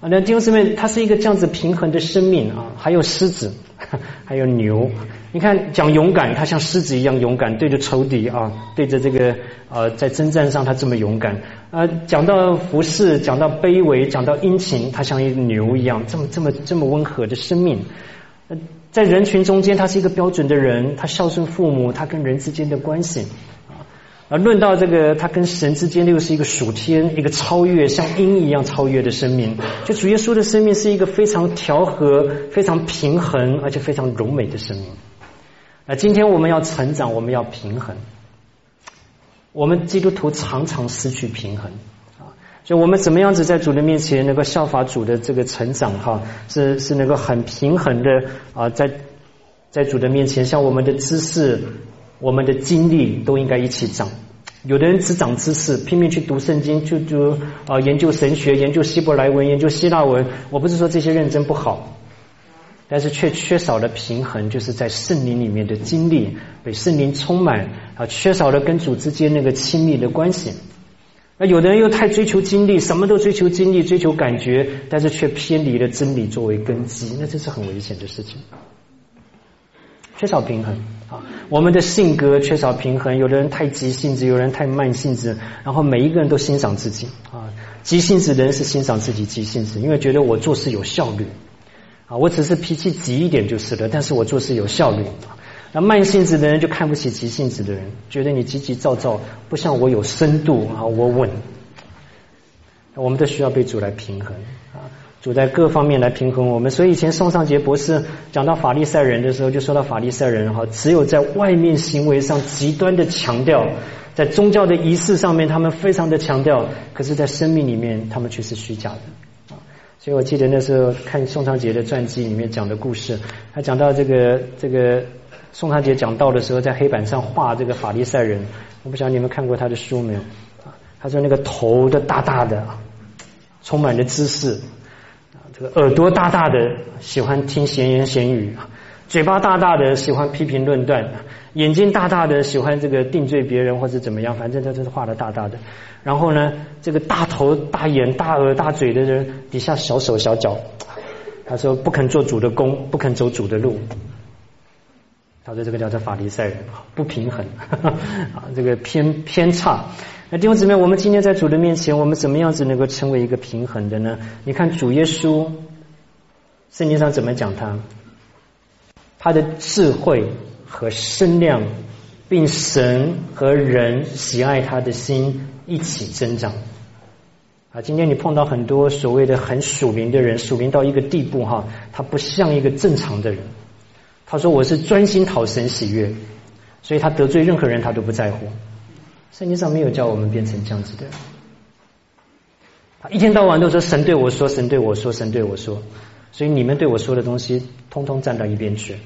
那弟兄姊妹，它是一个这样子平衡的生命啊，还有狮子，还有牛。你看讲勇敢，他像狮子一样勇敢，对着仇敌啊，对着这个在征战上他这么勇敢。讲到服侍，讲到卑微，讲到殷勤，他像一个牛一样，这么温和的生命。在人群中间，他是一个标准的人，他孝顺父母，他跟人之间的关系。论到这个他跟神之间又是一个属天，一个超越，像鹰一样超越的生命。就主耶稣的生命是一个非常调和、非常平衡，而且非常柔美的生命。今天我们要成长，我们要平衡。我们基督徒常常失去平衡所以我们怎么样子在主的面前能够效法主的这个成长是能够很平衡的在主的面前，像我们的知识、我们的经历都应该一起长。有的人只长知识，拼命去读圣经，就研究神学，研究希伯来文，研究希腊文。我不是说这些认真不好，但是却缺少了平衡，就是在圣灵里面的经历，被圣灵充满缺少了跟主之间那个亲密的关系。那有的人又太追求经历，什么都追求经历，追求感觉，但是却偏离了真理作为根基，那这是很危险的事情。缺少平衡我们的性格缺少平衡，有的人太急性子，有人太慢性子，然后每一个人都欣赏自己急性子的人是欣赏自己急性子，因为觉得我做事有效率我只是脾气急一点就是了，但是我做事有效率那慢性子的人就看不起急性子的人，觉得你急急躁躁，不像我有深度我稳。我们都需要被主来平衡主在各方面来平衡我们。所以以前宋尚杰博士讲到法利赛人的时候，就说到法利赛人只有在外面行为上极端的强调，在宗教的仪式上面他们非常的强调，可是在生命里面他们却是虚假的所以我记得那时候看宋尚杰的传记里面讲的故事，他讲到这个宋尚杰讲道的时候，在黑板上画这个法利赛人，我不晓得你们看过他的书没有他说那个头的大大的，充满了知识这个耳朵大大的喜欢听闲言闲语，嘴巴大大的喜欢批评论断，眼睛大大的喜欢这个定罪别人或者怎么样，反正他就是画的大大的。然后呢，这个大头大眼大耳大嘴的人底下小手小脚，他说不肯做主的工，不肯走主的路。他说这个叫做法利赛人，不平衡这个偏差。那弟兄姊妹，我们今天在主的面前，我们怎么样子能够成为一个平衡的呢？你看主耶稣圣经上怎么讲他的智慧和身量，并神和人喜爱他的心一起增长今天你碰到很多所谓的很属灵的人，属灵到一个地步他不像一个正常的人。他说我是专心讨神喜悦，所以他得罪任何人他都不在乎。圣经上没有叫我们变成这样子的人。他一天到晚都说神对我说，神对我说，神对我说，所以你们对我说的东西通通站到一边去，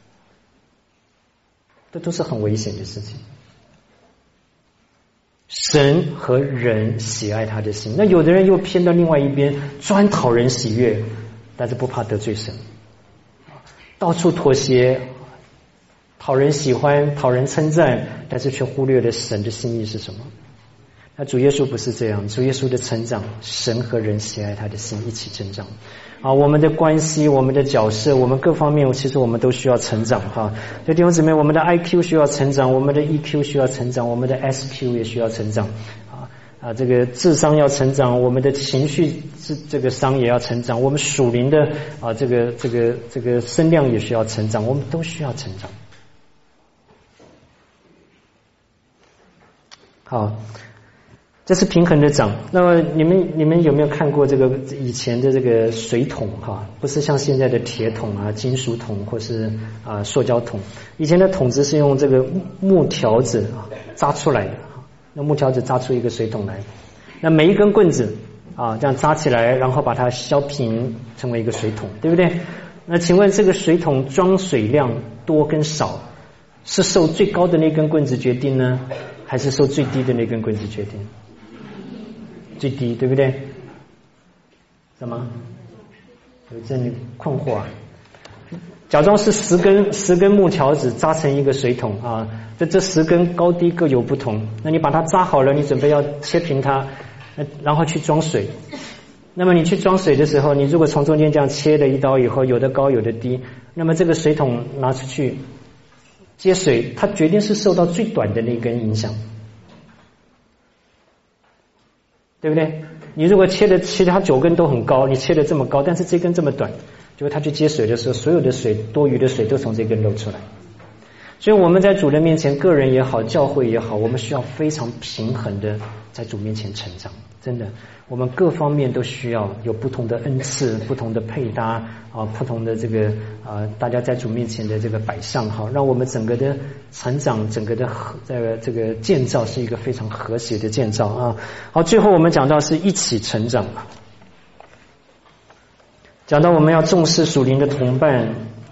这都是很危险的事情。神和人喜爱他的心，那有的人又偏到另外一边，专讨人喜悦，但是不怕得罪神，到处妥协，讨人喜欢，讨人称赞，但是却忽略了神的心意是什么。那主耶稣不是这样，主耶稣的成长，神和人喜爱他的心一起成长我们的关系，我们的角色，我们各方面其实我们都需要成长所以弟兄姊妹，我们的 IQ 需要成长，我们的 EQ 需要成长，我们的 SQ 也需要成长这个智商要成长，我们的情绪这个商也要成长，我们属灵的这个身量也需要成长，我们都需要成长。好，这是平衡的长。那么你们有没有看过这个以前的这个水桶不是像现在的铁桶金属桶或是塑胶桶。以前的桶子是用这个木条子扎出来的，那木条子扎出一个水桶来，那每一根棍子这样扎起来，然后把它削平成为一个水桶，对不对？那请问这个水桶装水量多跟少是受最高的那根棍子决定呢，还是受最低的那根棍子决定？最低，对不对？什么？有这里困惑假装是十根木条子扎成一个水桶这10根高低各有不同。那你把它扎好了，你准备要切平它，然后去装水。 那么你去装水的时候，你如果从中间这样切了一刀以后，有的高有的低，那么这个水桶拿出去接水，它决定是受到最短的那根影响，对不对？你如果切它9根都很高，你切的这么高，但是这根这么短，结果它去接水的时候，所有的水多余的水都从这根漏出来。所以我们在主人面前，个人也好，教会也好，我们需要非常平衡的在主面前成长。真的，我们各方面都需要有不同的恩赐、不同的配搭啊，不同的这个大家在主面前的这个摆上哈，让我们整个的成长、整个的这个建造是一个非常和谐的建造啊。好，最后我们讲到是一起成长，讲到我们要重视属灵的同伴。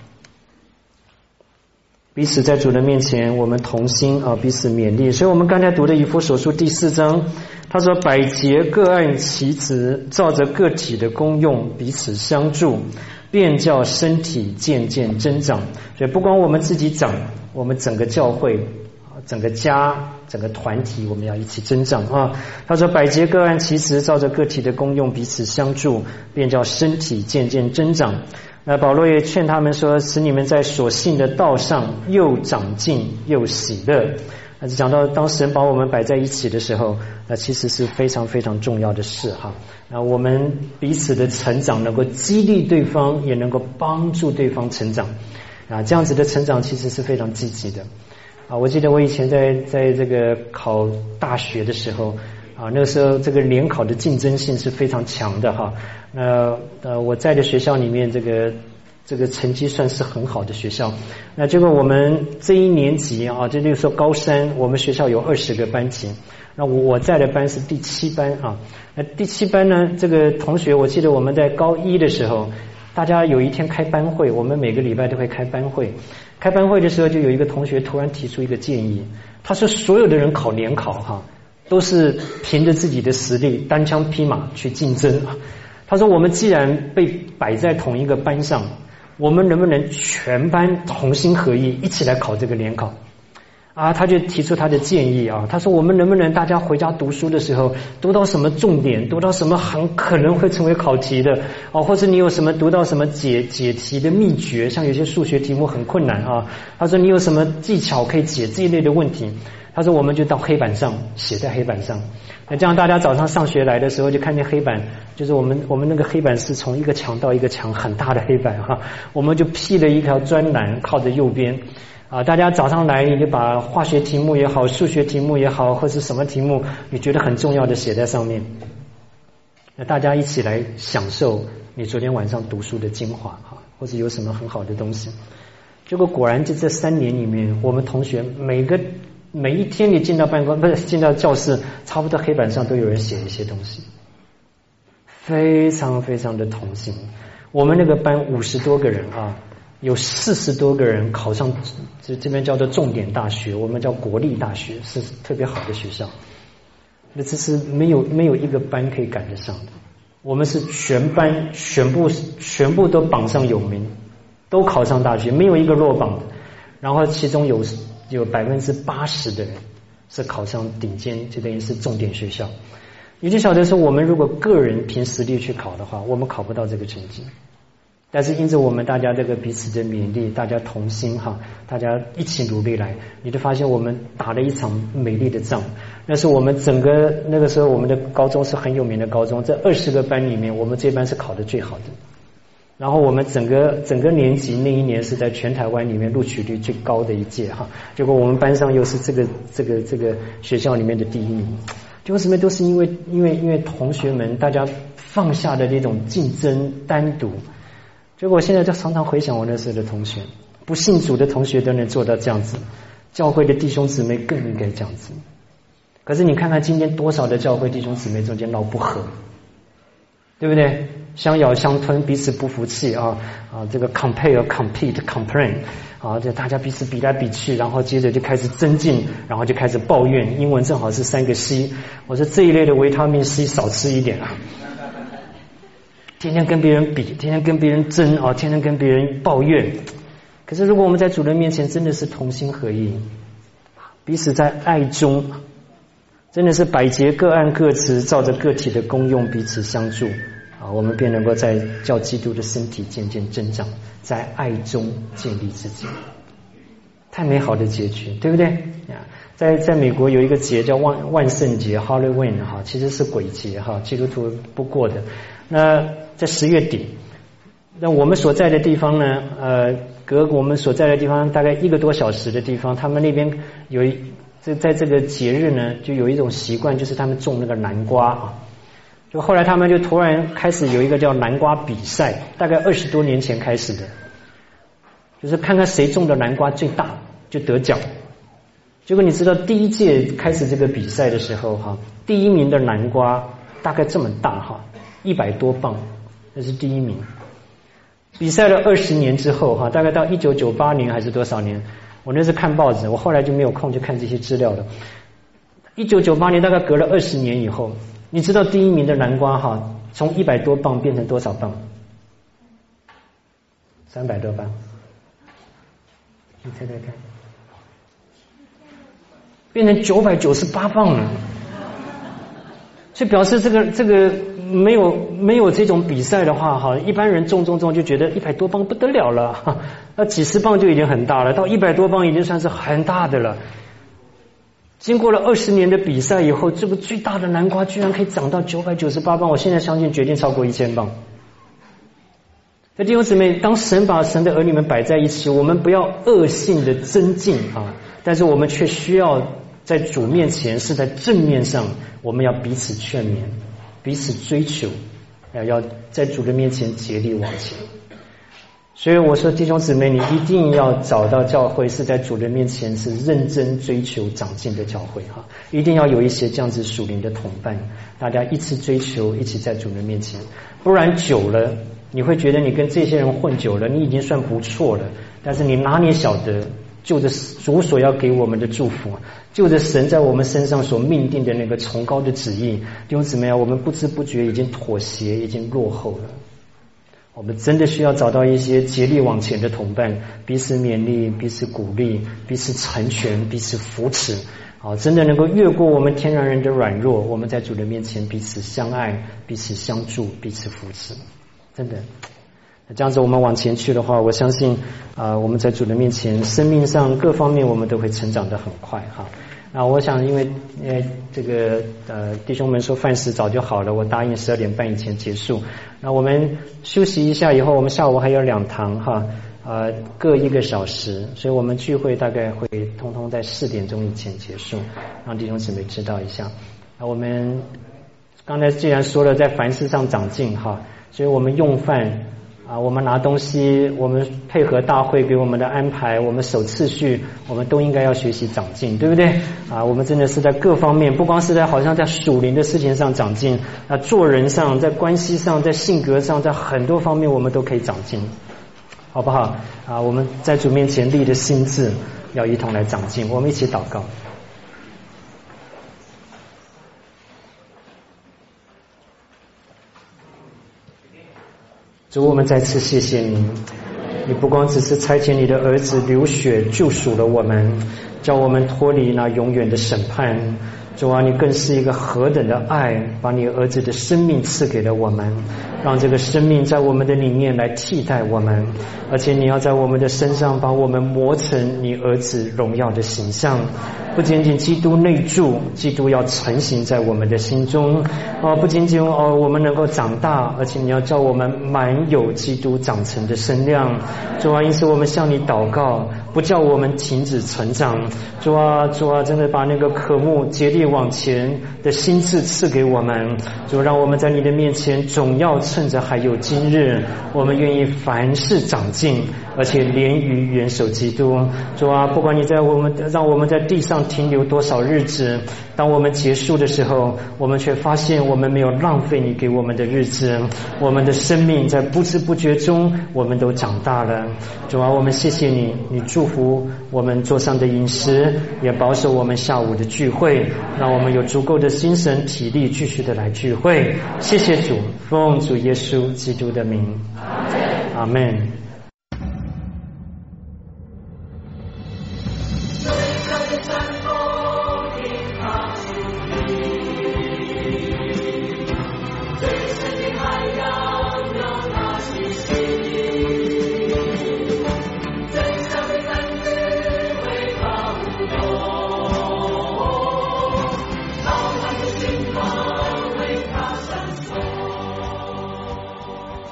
彼此在主人面前，我们同心啊，彼此勉励。所以我们刚才读的以弗所书第4章，他说百节各按其职，照着个体的功用彼此相助，便叫身体渐渐增长。所以不光我们自己长，我们整个教会、整个家、整个团体，我们要一起增长啊。他说百节各按其职，照着个体的功用彼此相助，便叫身体渐渐增长。那保罗也劝他们说，使你们在所信的道上又长进又喜乐。那讲到当神把我们摆在一起的时候，那其实是非常非常重要的事哈。那我们彼此的成长能够激励对方，也能够帮助对方成长啊，这样子的成长其实是非常积极的啊。我记得我以前在这个考大学的时候啊，那个时候这个联考的竞争性是非常强的哈。我在的学校里面，这个成绩算是很好的学校。那结果我们这一年级啊，这就是说高三，我们学校有20个班级。那我在的班是第7班啊。那第7班呢，这个同学，我记得我们在高1的时候，大家有一天开班会，我们每个礼拜都会开班会。开班会的时候，就有一个同学突然提出一个建议，他说所有的人考联考哈，都是凭着自己的实力单枪匹马去竞争啊。他说我们既然被摆在同一个班上，我们能不能全班同心合意一起来考这个联考啊？他就提出他的建议啊，他说我们能不能大家回家读书的时候，读到什么重点，读到什么很可能会成为考题的啊，或者你有什么读到什么解题的秘诀，像有些数学题目很困难啊，他说你有什么技巧可以解这一类的问题，他说我们就到黑板上写在黑板上。那这样大家早上上学来的时候就看见黑板，就是我们那个黑板是从一个墙到一个墙，很大的黑板哈，我们就辟了一条专栏靠着右边啊，大家早上来你就把化学题目也好，数学题目也好，或是什么题目你觉得很重要的写在上面，那大家一起来享受你昨天晚上读书的精华哈，或者有什么很好的东西。结果果然就这3年里面，我们同学每一天你进到教室，差不多黑板上都有人写一些东西，非常非常的同心。我们那个班50多个人啊，有40多个人考上这边叫做重点大学，我们叫国立大学，是特别好的学校。那这是没有一个班可以赶得上的。我们是全班全部都榜上有名，都考上大学，没有一个落榜的。然后其中有80%的人是考上顶尖，就等于是重点学校。你就晓得说，我们如果个人凭实力去考的话，我们考不到这个成绩。但是因着我们大家这个彼此的勉励，大家同心哈，大家一起努力来，你就发现我们打了一场美丽的仗。那是我们整个那个时候，我们的高中是很有名的高中，这20个班里面，我们这班是考得最好的。然后我们整个年级那一年是在全台湾里面录取率最高的一届哈，结果我们班上又是这个学校里面的第1名。就什么都是因为同学们大家放下的那种竞争单独。结果我现在就常常回想我那时候的同学，不信主的同学都能做到这样子，教会的弟兄姊妹更应该这样子。可是你看看今天多少的教会弟兄姊妹中间闹不和，对不对？相咬相吞，彼此不服气啊，这个 compare compete complain 啊，这大家彼此比来比去，然后接着就开始增进，然后就开始抱怨。英文正好是3个 C， 我说这一类的维他命 C 少吃一点啊，天天跟别人比，天天跟别人争啊，天天跟别人抱怨。可是如果我们在主人面前真的是同心合意，彼此在爱中，真的是百节各按各职，照着个体的功用彼此相助我们便能够在叫基督的身体渐渐增长，在爱中建立自己。太美好的结局，对不对？在美国有一个节叫万圣节 Halloween 哈，其实是鬼节哈，基督徒不过的。那在10月底，那我们所在的地方呢，隔我们所在的地方大概1个多小时的地方，他们那边在这个节日呢，就有一种习惯，就是他们种那个南瓜啊。就后来他们就突然开始有一个叫南瓜比赛，大概20多年前开始的，就是看看谁种的南瓜最大就得奖。结果你知道第一届开始这个比赛的时候哈，第1名的南瓜大概这么大哈，100多磅，那是第1名。比赛了20年之后哈，大概到1998年还是多少年，我那是看报纸，我后来就没有空去看这些资料了。1998年大概隔了20年以后，你知道第1名的南瓜哈，从100多磅变成多少磅？300多磅。你猜猜看，变成998磅了。所以表示这个没有这种比赛的话哈，一般人种就觉得100多磅不得了了，那几十磅就已经很大了，到100多磅已经算是很大的了。经过了20年的比赛以后，这个最大的南瓜居然可以长到998磅，我现在相信决定超过1000磅。弟兄姊妹，当神把神的儿女们摆在一起，我们不要恶性的增进啊，但是我们却需要在主面前是在正面上，我们要彼此劝勉，彼此追求，要在主的面前竭力往前。所以我说弟兄姊妹，你一定要找到教会是在主的面前是认真追求长进的教会哈，一定要有一些这样子属灵的同伴，大家一起追求，一起在主的面前，不然久了你会觉得你跟这些人混久了，你已经算不错了，但是你哪里晓得就着主所要给我们的祝福，就着神在我们身上所命定的那个崇高的旨意，弟兄姊妹啊，我们不知不觉已经妥协，已经落后了。我们真的需要找到一些竭力往前的同伴，彼此勉励，彼此鼓励，彼此成全，彼此扶持，真的能够越过我们天然人的软弱，我们在主的面前彼此相爱，彼此相助，彼此扶持。真的这样子我们往前去的话，我相信我们在主的面前生命上各方面我们都会成长得很快哈。那我想因为这个弟兄们说饭食早就好了，我答应12点半以前结束。那我们休息一下以后，我们下午还有2堂哈，各1个小时，所以我们聚会大概会通通在4点钟以前结束，让弟兄姊妹知道一下。那我们刚才既然说了在凡事上长进哈，所以我们用饭我们拿东西，我们配合大会给我们的安排，我们守次序，我们都应该要学习长进，对不对？我们真的是在各方面，不光是在好像在属灵的事情上长进，做人上，在关系上，在性格上，在很多方面我们都可以长进，好不好？我们在主面前立的心志要一同来长进，我们一起祷告。主，我们再次谢谢你，你不光只是差遣你的儿子流血救赎了我们，叫我们脱离那永远的审判。主啊，你更是一个何等的爱，把你儿子的生命赐给了我们，让这个生命在我们的里面来替代我们，而且你要在我们的身上把我们磨成你儿子荣耀的形象。不仅仅基督内住，基督要成型在我们的心中不仅仅我们能够长大，而且你要叫我们满有基督长成的身量。主啊，因此我们向你祷告，不叫我们停止成长。主啊，真的把那个渴慕竭力往前的心志赐给我们。主，让我们在你的面前总要趁着还有今日，我们愿意凡事长进，而且连于元首基督。主啊，不管你让我们在地上停留多少日子，当我们结束的时候，我们却发现我们没有浪费你给我们的日子，我们的生命在不知不觉中我们都长大了。主啊，我们谢谢你，你祝福我们桌上的饮食，也保守我们下午的聚会，让我们有足够的精神体力继续的来聚会。谢谢主，奉主耶稣基督的名，阿们。 Amen.